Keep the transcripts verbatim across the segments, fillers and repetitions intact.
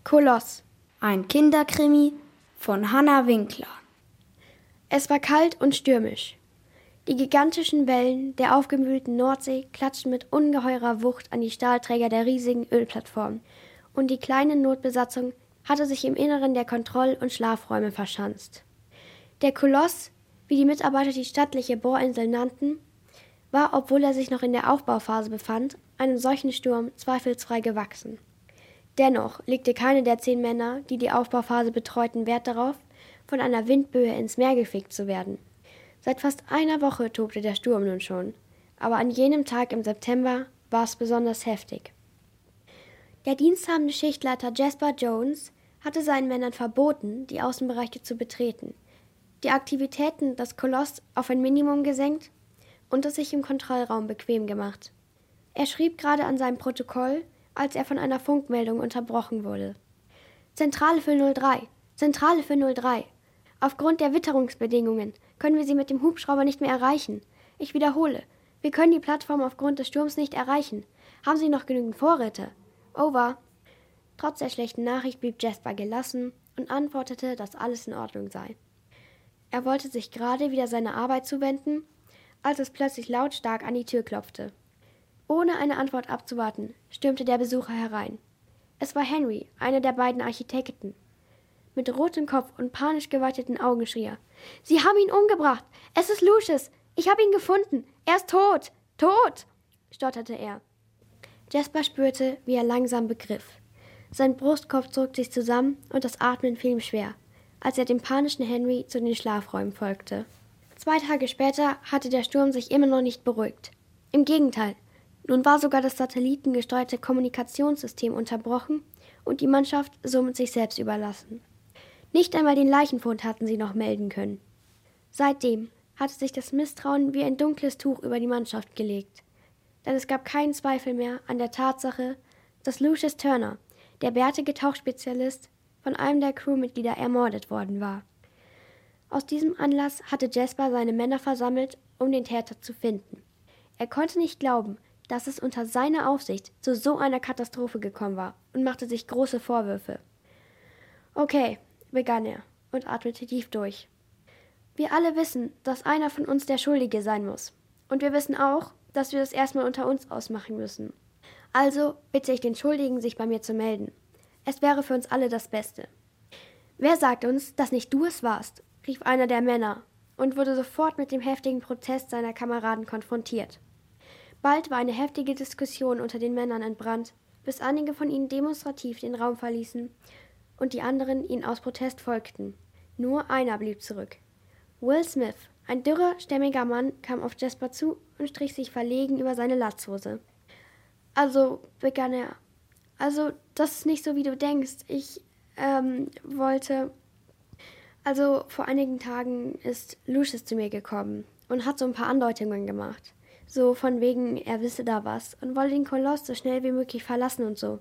Koloss, ein Kinderkrimi von Hanna Winkler. Es war kalt und stürmisch. Die gigantischen Wellen der aufgewühlten Nordsee klatschten mit ungeheurer Wucht an die Stahlträger der riesigen Ölplattform, und die kleine Notbesatzung hatte sich im Inneren der Kontroll- und Schlafräume verschanzt. Der Koloss, wie die Mitarbeiter die stattliche Bohrinsel nannten, war, obwohl er sich noch in der Aufbauphase befand, einem solchen Sturm zweifelsfrei gewachsen. Dennoch legte keine der zehn Männer, die die Aufbauphase betreuten, Wert darauf, von einer Windböe ins Meer gefegt zu werden. Seit fast einer Woche tobte der Sturm nun schon, aber an jenem Tag im September war es besonders heftig. Der diensthabende Schichtleiter Jasper Jones hatte seinen Männern verboten, die Außenbereiche zu betreten, die Aktivitäten des Koloss auf ein Minimum gesenkt und es sich im Kontrollraum bequem gemacht. Er schrieb gerade an seinem Protokoll, als er von einer Funkmeldung unterbrochen wurde. Zentrale für null drei, Zentrale für null drei. Aufgrund der Witterungsbedingungen können wir Sie mit dem Hubschrauber nicht mehr erreichen. Ich wiederhole, wir können die Plattform aufgrund des Sturms nicht erreichen. Haben Sie noch genügend Vorräte? Over. Trotz der schlechten Nachricht blieb Jasper gelassen und antwortete, dass alles in Ordnung sei. Er wollte sich gerade wieder seiner Arbeit zuwenden, als es plötzlich lautstark an die Tür klopfte. Ohne eine Antwort abzuwarten, stürmte der Besucher herein. Es war Henry, einer der beiden Architekten. Mit rotem Kopf und panisch geweiteten Augen schrie er: »Sie haben ihn umgebracht! Es ist Lucius! Ich habe ihn gefunden! Er ist tot! Tot!« stotterte er. Jasper spürte, wie er langsam begriff. Sein Brustkorb zog sich zusammen und das Atmen fiel ihm schwer, als er dem panischen Henry zu den Schlafräumen folgte. Zwei Tage später hatte der Sturm sich immer noch nicht beruhigt. Im Gegenteil, nun war sogar das satellitengesteuerte Kommunikationssystem unterbrochen und die Mannschaft somit sich selbst überlassen. Nicht einmal den Leichenfund hatten sie noch melden können. Seitdem hatte sich das Misstrauen wie ein dunkles Tuch über die Mannschaft gelegt, denn es gab keinen Zweifel mehr an der Tatsache, dass Lucius Turner, der bärtige Tauchspezialist, von einem der Crewmitglieder ermordet worden war. Aus diesem Anlass hatte Jasper seine Männer versammelt, um den Täter zu finden. Er konnte nicht glauben, dass es unter seiner Aufsicht zu so einer Katastrophe gekommen war und machte sich große Vorwürfe. »Okay«, begann er und atmete tief durch. »Wir alle wissen, dass einer von uns der Schuldige sein muss. Und wir wissen auch, dass wir das erstmal unter uns ausmachen müssen. Also bitte ich den Schuldigen, sich bei mir zu melden. Es wäre für uns alle das Beste.« »Wer sagt uns, dass nicht du es warst?«, rief einer der Männer und wurde sofort mit dem heftigen Protest seiner Kameraden konfrontiert. Bald war eine heftige Diskussion unter den Männern entbrannt, bis einige von ihnen demonstrativ den Raum verließen und die anderen ihnen aus Protest folgten. Nur einer blieb zurück. Will Smith, ein dürrer, stämmiger Mann, kam auf Jasper zu und strich sich verlegen über seine Latzhose. »Also«, begann er, »also, das ist nicht so, wie du denkst. Ich, ähm, wollte... Also, vor einigen Tagen ist Lucius zu mir gekommen und hat so ein paar Andeutungen gemacht. So von wegen, er wisse da was und wolle den Koloss so schnell wie möglich verlassen und so.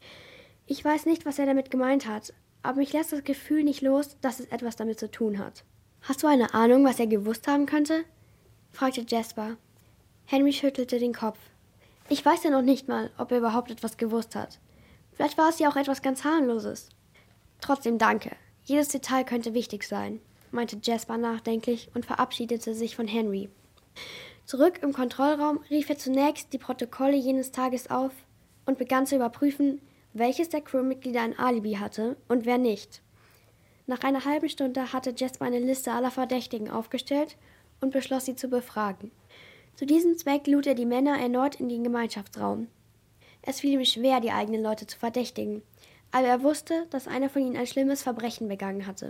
Ich weiß nicht, was er damit gemeint hat, aber mich lässt das Gefühl nicht los, dass es etwas damit zu tun hat.« »Hast du eine Ahnung, was er gewusst haben könnte?«, fragte Jasper. Henry schüttelte den Kopf. »Ich weiß ja noch nicht mal, ob er überhaupt etwas gewusst hat. Vielleicht war es ja auch etwas ganz harmloses.« »Trotzdem danke. Jedes Detail könnte wichtig sein«, meinte Jasper nachdenklich und verabschiedete sich von Henry. Zurück im Kontrollraum rief er zunächst die Protokolle jenes Tages auf und begann zu überprüfen, welches der Crewmitglieder ein Alibi hatte und wer nicht. Nach einer halben Stunde hatte Jasper eine Liste aller Verdächtigen aufgestellt und beschloss, sie zu befragen. Zu diesem Zweck lud er die Männer erneut in den Gemeinschaftsraum. Es fiel ihm schwer, die eigenen Leute zu verdächtigen, aber er wusste, dass einer von ihnen ein schlimmes Verbrechen begangen hatte.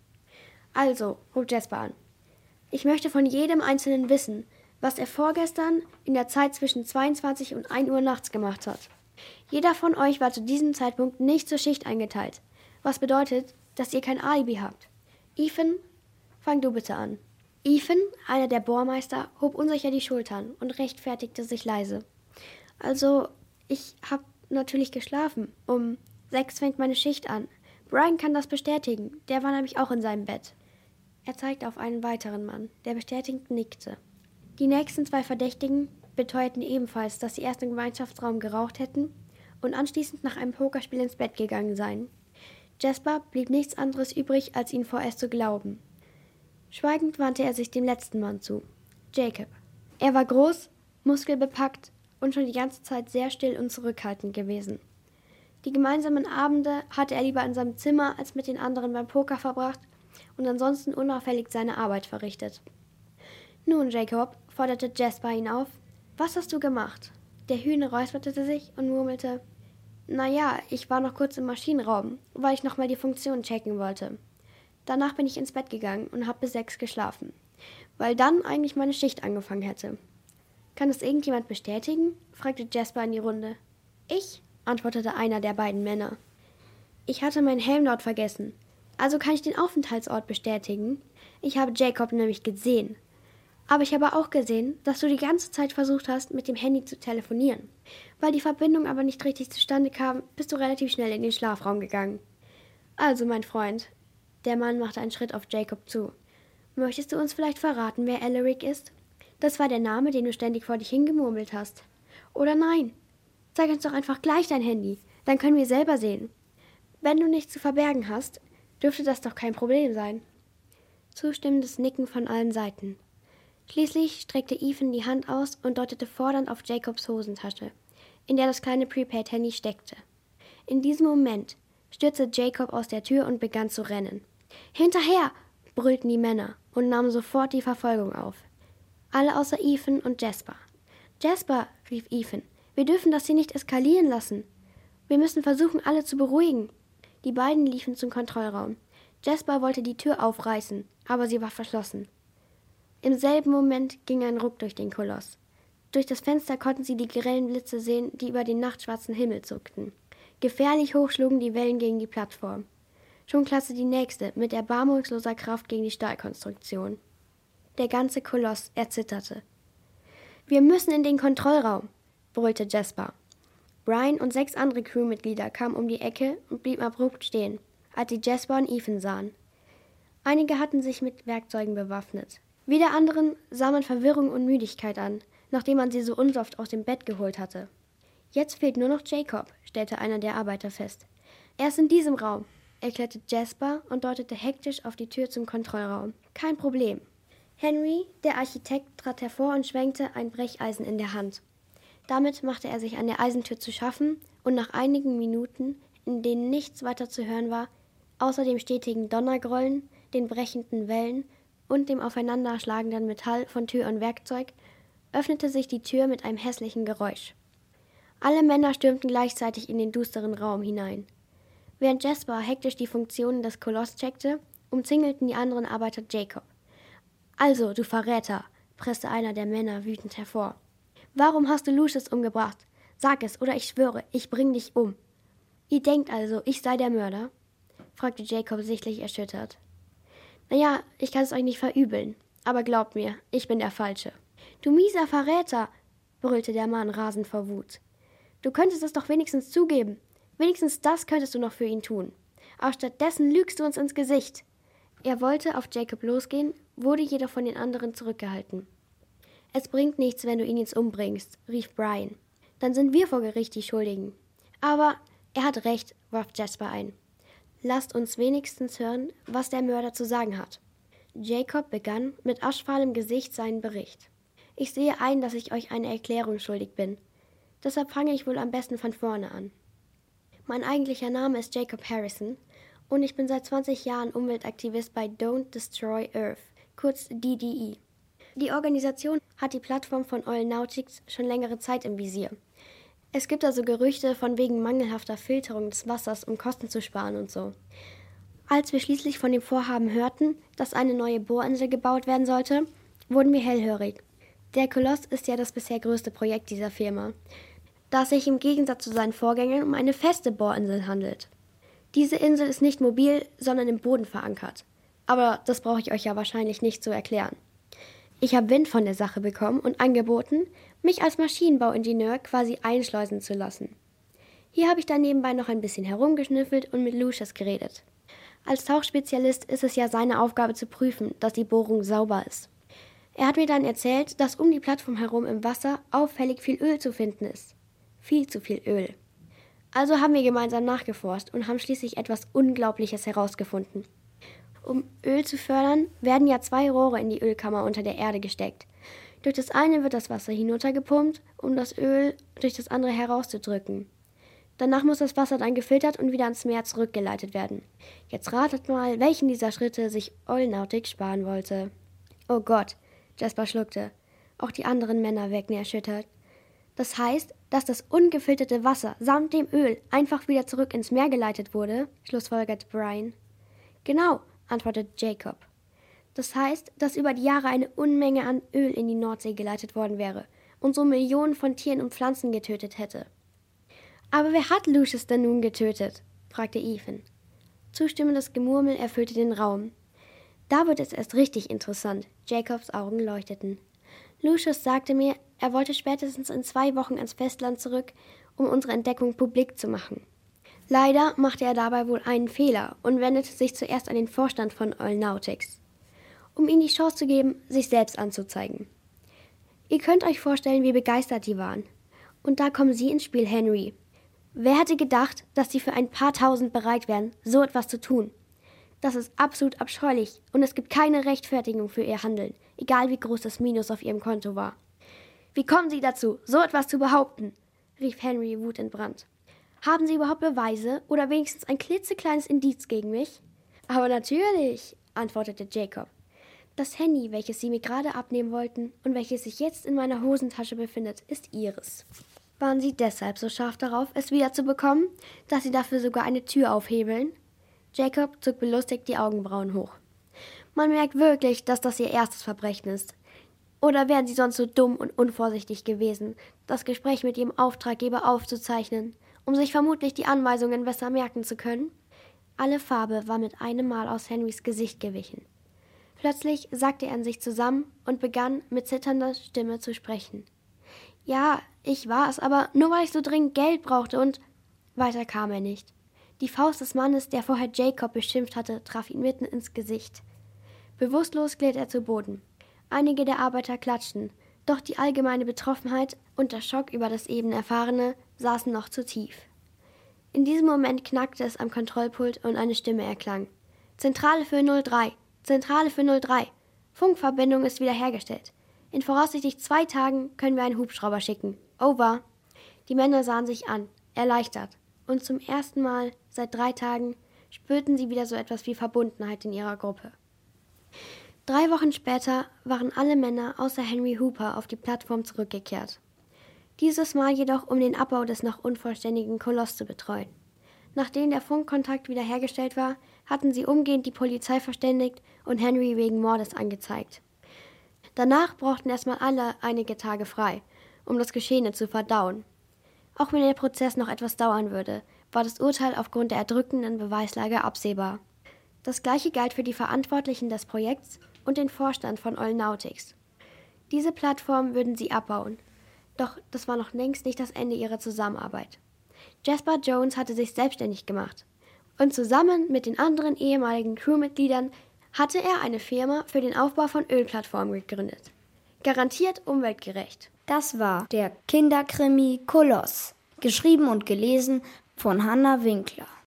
»Also«, hob Jasper an, »ich möchte von jedem Einzelnen wissen, was er vorgestern in der Zeit zwischen zweiundzwanzig und ein Uhr nachts gemacht hat. Jeder von euch war zu diesem Zeitpunkt nicht zur Schicht eingeteilt, was bedeutet, dass ihr kein Alibi habt. Ethan, fang du bitte an.« Ethan, einer der Bohrmeister, hob unsicher die Schultern und rechtfertigte sich leise. »Also, ich hab natürlich geschlafen. Um sechs fängt meine Schicht an. Brian kann das bestätigen, der war nämlich auch in seinem Bett.« Er zeigte auf einen weiteren Mann, der bestätigend nickte. Die nächsten zwei Verdächtigen beteuerten ebenfalls, dass sie erst im Gemeinschaftsraum geraucht hätten und anschließend nach einem Pokerspiel ins Bett gegangen sein. Jasper blieb nichts anderes übrig, als ihn vorerst zu glauben. Schweigend wandte er sich dem letzten Mann zu, Jacob. Er war groß, muskelbepackt und schon die ganze Zeit sehr still und zurückhaltend gewesen. Die gemeinsamen Abende hatte er lieber in seinem Zimmer als mit den anderen beim Poker verbracht und ansonsten unauffällig seine Arbeit verrichtet. »Nun, Jacob«, forderte Jasper ihn auf, »was hast du gemacht?« Der Hühner räusperte sich und murmelte, »Na ja, ich war noch kurz im Maschinenraum, weil ich nochmal die Funktion checken wollte. Danach bin ich ins Bett gegangen und habe bis sechs geschlafen, weil dann eigentlich meine Schicht angefangen hätte.« »Kann das irgendjemand bestätigen?« fragte Jasper in die Runde. »Ich?«, antwortete einer der beiden Männer. »Ich hatte meinen Helm dort vergessen. Also kann ich den Aufenthaltsort bestätigen. Ich habe Jacob nämlich gesehen. Aber ich habe auch gesehen, dass du die ganze Zeit versucht hast, mit dem Handy zu telefonieren. Weil die Verbindung aber nicht richtig zustande kam, bist du relativ schnell in den Schlafraum gegangen. Also, mein Freund.« Der Mann machte einen Schritt auf Jacob zu. »Möchtest du uns vielleicht verraten, wer Alaric ist? Das war der Name, den du ständig vor dich hingemurmelt hast. Oder nein? Zeig uns doch einfach gleich dein Handy, dann können wir selber sehen. Wenn du nichts zu verbergen hast, dürfte das doch kein Problem sein.« Zustimmendes Nicken von allen Seiten. Schließlich streckte Ethan die Hand aus und deutete fordernd auf Jacobs Hosentasche, in der das kleine Prepaid-Handy steckte. In diesem Moment stürzte Jacob aus der Tür und begann zu rennen. »Hinterher!« brüllten die Männer und nahmen sofort die Verfolgung auf. Alle außer Ethan und Jasper. »Jasper«, rief Ethan, »wir dürfen das hier nicht eskalieren lassen. Wir müssen versuchen, alle zu beruhigen.« Die beiden liefen zum Kontrollraum. Jasper wollte die Tür aufreißen, aber sie war verschlossen. Im selben Moment ging ein Ruck durch den Koloss. Durch das Fenster konnten sie die grellen Blitze sehen, die über den nachtschwarzen Himmel zuckten. Gefährlich hoch schlugen die Wellen gegen die Plattform. Schon klatschte die nächste mit erbarmungsloser Kraft gegen die Stahlkonstruktion. Der ganze Koloss erzitterte. »Wir müssen in den Kontrollraum«, brüllte Jasper. Brian und sechs andere Crewmitglieder kamen um die Ecke und blieben abrupt stehen, als sie Jasper und Ethan sahen. Einige hatten sich mit Werkzeugen bewaffnet. Wieder anderen sah man Verwirrung und Müdigkeit an, nachdem man sie so unsanft aus dem Bett geholt hatte. »Jetzt fehlt nur noch Jacob«, stellte einer der Arbeiter fest. »Er ist in diesem Raum«, erklärte Jasper und deutete hektisch auf die Tür zum Kontrollraum. »Kein Problem.« Henry, der Architekt, trat hervor und schwenkte ein Brecheisen in der Hand. Damit machte er sich an der Eisentür zu schaffen und nach einigen Minuten, in denen nichts weiter zu hören war, außer dem stetigen Donnergrollen, den brechenden Wellen und dem aufeinanderschlagenden Metall von Tür und Werkzeug, öffnete sich die Tür mit einem hässlichen Geräusch. Alle Männer stürmten gleichzeitig in den düsteren Raum hinein. Während Jasper hektisch die Funktionen des Koloss checkte, umzingelten die anderen Arbeiter Jacob. »Also, du Verräter«, presste einer der Männer wütend hervor. »Warum hast du Lucius umgebracht? Sag es, oder ich schwöre, ich bring dich um.« »Ihr denkt also, ich sei der Mörder?« fragte Jacob sichtlich erschüttert. »Naja, ich kann es euch nicht verübeln, aber glaubt mir, ich bin der Falsche.« »Du mieser Verräter«, brüllte der Mann rasend vor Wut. »Du könntest es doch wenigstens zugeben. Wenigstens das könntest du noch für ihn tun. Aber stattdessen lügst du uns ins Gesicht.« Er wollte auf Jacob losgehen, wurde jedoch von den anderen zurückgehalten. »Es bringt nichts, wenn du ihn jetzt umbringst«, rief Brian. »Dann sind wir vor Gericht die Schuldigen.« »Aber er hat recht«, warf Jasper ein. »Lasst uns wenigstens hören, was der Mörder zu sagen hat.« Jacob begann mit aschfahlem Gesicht seinen Bericht. »Ich sehe ein, dass ich euch eine Erklärung schuldig bin. Deshalb fange ich wohl am besten von vorne an. Mein eigentlicher Name ist Jacob Harrison und ich bin seit zwanzig Jahren Umweltaktivist bei Don't Destroy Earth, kurz D D E. Die Organisation hat die Plattform von Oil Nautics schon längere Zeit im Visier. Es gibt also Gerüchte von wegen mangelhafter Filterung des Wassers, um Kosten zu sparen und so. Als wir schließlich von dem Vorhaben hörten, dass eine neue Bohrinsel gebaut werden sollte, wurden wir hellhörig. Der Koloss ist ja das bisher größte Projekt dieser Firma, da es sich im Gegensatz zu seinen Vorgängern um eine feste Bohrinsel handelt. Diese Insel ist nicht mobil, sondern im Boden verankert. Aber das brauche ich euch ja wahrscheinlich nicht zu erklären. Ich habe Wind von der Sache bekommen und angeboten, mich als Maschinenbauingenieur quasi einschleusen zu lassen. Hier habe ich dann nebenbei noch ein bisschen herumgeschnüffelt und mit Lucius geredet. Als Tauchspezialist ist es ja seine Aufgabe zu prüfen, dass die Bohrung sauber ist. Er hat mir dann erzählt, dass um die Plattform herum im Wasser auffällig viel Öl zu finden ist. Viel zu viel Öl. Also haben wir gemeinsam nachgeforscht und haben schließlich etwas Unglaubliches herausgefunden. Um Öl zu fördern, werden ja zwei Rohre in die Ölkammer unter der Erde gesteckt. Durch das eine wird das Wasser hinuntergepumpt, um das Öl durch das andere herauszudrücken. Danach muss das Wasser dann gefiltert und wieder ans Meer zurückgeleitet werden. Jetzt ratet mal, welchen dieser Schritte sich Eulnautik sparen wollte. Oh Gott, Jasper schluckte. Auch die anderen Männer wirkten erschüttert. Das heißt, dass das ungefilterte Wasser samt dem Öl einfach wieder zurück ins Meer geleitet wurde, schlussfolgerte Brian. Genau, antwortete Jacob. Das heißt, dass über die Jahre eine Unmenge an Öl in die Nordsee geleitet worden wäre und so Millionen von Tieren und Pflanzen getötet hätte. Aber wer hat Lucius denn nun getötet? Fragte Ethan. Zustimmendes Gemurmel erfüllte den Raum. Da wird es erst richtig interessant. Jacobs Augen leuchteten. Lucius sagte mir, er wollte spätestens in zwei Wochen ans Festland zurück, um unsere Entdeckung publik zu machen. Leider machte er dabei wohl einen Fehler und wendete sich zuerst an den Vorstand von Eulnautics, um ihnen die Chance zu geben, sich selbst anzuzeigen. Ihr könnt euch vorstellen, wie begeistert die waren. Und da kommen sie ins Spiel, Henry. Wer hätte gedacht, dass sie für ein paar Tausend bereit wären, so etwas zu tun? Das ist absolut abscheulich und es gibt keine Rechtfertigung für ihr Handeln, egal wie groß das Minus auf ihrem Konto war. Wie kommen Sie dazu, so etwas zu behaupten? Rief Henry wutentbrannt. Haben Sie überhaupt Beweise oder wenigstens ein klitzekleines Indiz gegen mich? Aber natürlich, antwortete Jacob. Das Handy, welches Sie mir gerade abnehmen wollten und welches sich jetzt in meiner Hosentasche befindet, ist Ihres. Waren Sie deshalb so scharf darauf, es wiederzubekommen, dass Sie dafür sogar eine Tür aufhebeln? Jacob zog belustigt die Augenbrauen hoch. Man merkt wirklich, dass das Ihr erstes Verbrechen ist. Oder wären Sie sonst so dumm und unvorsichtig gewesen, das Gespräch mit Ihrem Auftraggeber aufzuzeichnen, um sich vermutlich die Anweisungen besser merken zu können? Alle Farbe war mit einem Mal aus Henrys Gesicht gewichen. Plötzlich sackte er in sich zusammen und begann mit zitternder Stimme zu sprechen. Ja, ich war es, aber nur weil ich so dringend Geld brauchte und... Weiter kam er nicht. Die Faust des Mannes, der vorher Jacob beschimpft hatte, traf ihn mitten ins Gesicht. Bewusstlos glitt er zu Boden. Einige der Arbeiter klatschten, doch die allgemeine Betroffenheit und der Schock über das eben Erfahrene saßen noch zu tief. In diesem Moment knackte es am Kontrollpult und eine Stimme erklang. Zentrale für null drei, Zentrale für null drei. Funkverbindung ist wiederhergestellt. In voraussichtlich zwei Tagen können wir einen Hubschrauber schicken. Over. Die Männer sahen sich an, erleichtert. Und zum ersten Mal seit drei Tagen spürten sie wieder so etwas wie Verbundenheit in ihrer Gruppe. Drei Wochen später waren alle Männer außer Henry Hooper auf die Plattform zurückgekehrt. Dieses Mal jedoch, um den Abbau des noch unvollständigen Koloss zu betreuen. Nachdem der Funkkontakt wiederhergestellt war, hatten sie umgehend die Polizei verständigt und Henry wegen Mordes angezeigt. Danach brauchten erstmal alle einige Tage frei, um das Geschehene zu verdauen. Auch wenn der Prozess noch etwas dauern würde, war das Urteil aufgrund der erdrückenden Beweislage absehbar. Das gleiche galt für die Verantwortlichen des Projekts und den Vorstand von Eulnautics. Diese Plattform würden sie abbauen. Doch das war noch längst nicht das Ende ihrer Zusammenarbeit. Jasper Jones hatte sich selbstständig gemacht und zusammen mit den anderen ehemaligen Crewmitgliedern hatte er eine Firma für den Aufbau von Ölplattformen gegründet. Garantiert umweltgerecht. Das war der Kinderkrimi Koloss, geschrieben und gelesen von Hannah Winkler.